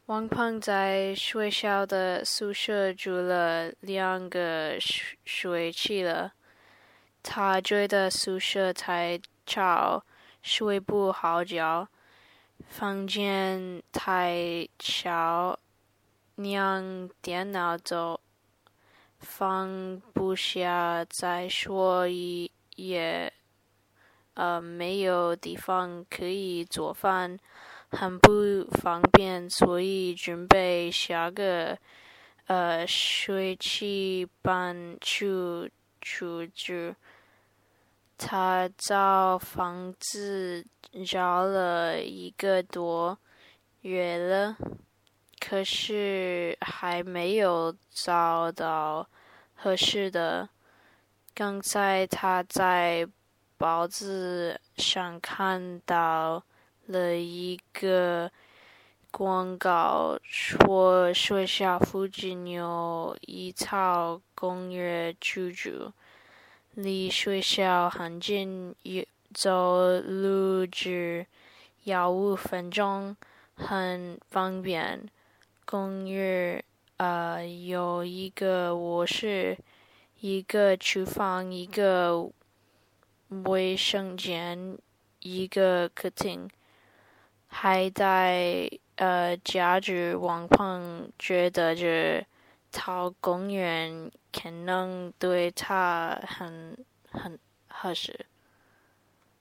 王胖在学校的宿舍住了2个学期了，他觉得宿舍太吵，睡不好觉，房间太小，连电脑都放不下，再说也没有地方可以做饭，很不方便，所以准备下个学期搬出住。他找房子找了1个多月了，可是还没有找到合适的。刚才他在报纸上看到了一个广告，说学校附近有一套公寓出租，离学校很近，走路只要5分钟，很方便。公寓有一个卧室，一个厨房，一个卫生间，一个客厅，还带家具。王胖觉得这套公寓可能对他很合适。